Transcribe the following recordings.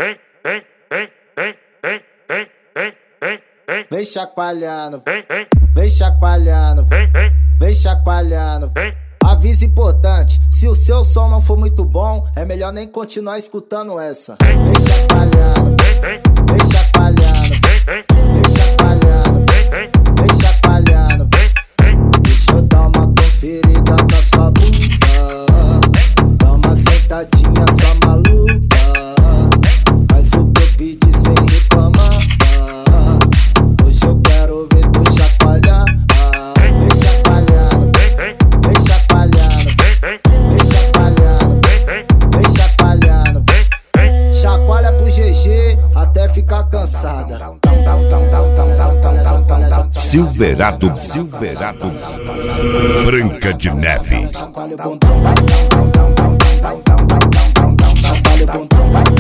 Vem chacoalhando, vem chacoalhando, vem chacoalhando. Aviso importante, se o seu som não for muito bom, é melhor nem continuar escutando essa. Vem chacoalhando, vem chacoalhando, vem chacoalhando, vem chacoalhando. Deixa eu dar uma conferida na sua bunda, dá uma sentadinha só maluca, faz o que eu pedi sem reclamar. Hoje eu quero ver tu chacoalhar. Vem chacoalhando, vem chacoalhando, vem chacoalhando, vem chacoalhando. Chacoalha pro GG até ficar cansada. Silverado, Branca de Neve. Chacoalha o bundão, vai. Chacoalha o bundão, vai.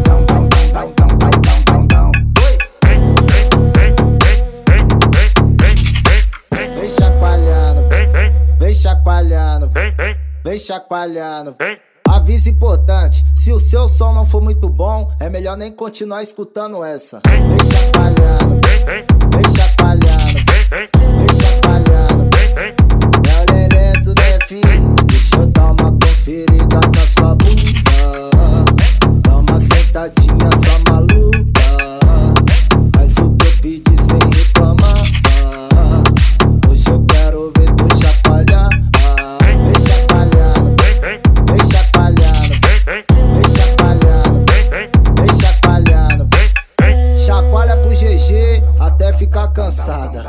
Vem chacoalhando, vem chacoalhando, vem chacoalhando. Aviso importante, se o seu som não for muito bom, é melhor nem continuar escutando essa. Vem chacoalhando, vem chacoalhando, vem chacoalhando. Meu lelê do DF, deixa eu dar uma conferida na sua bunda, dá uma sentadinha só maluca, faz o que eu pedi sem reclamar. Hoje eu quero ver tu chacoalhar. Vem chacoalhando, vem chacoalhando, vem chacoalhando, vem chacoalhando. Chacoalha pro GG até ficar cansada.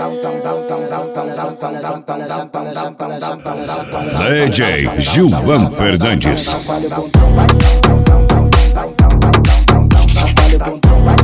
DJ Gilvan Fernandes. Chacoalha o bundão, vai. Chacoalha o bundão, vai.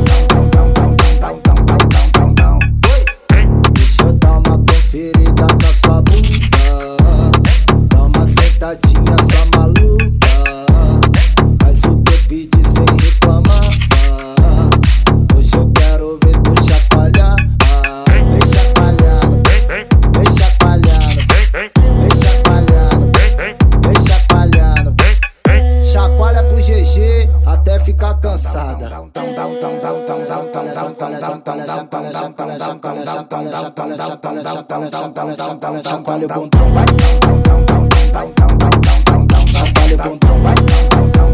Deixa eu dar uma conferida na sua bunda, dá uma sentadinha só maluca, faz o que eu pedi sem reclamar. Hoje eu quero ver tu chacoalhar. Vem chacoalhando, vem chacoalhando, vem chacoalhando, vem chacoalhando. Chacoalha pro GG até ficar cansada. Chacoalha o bundão, vai. Chacoalha o bundão, vai.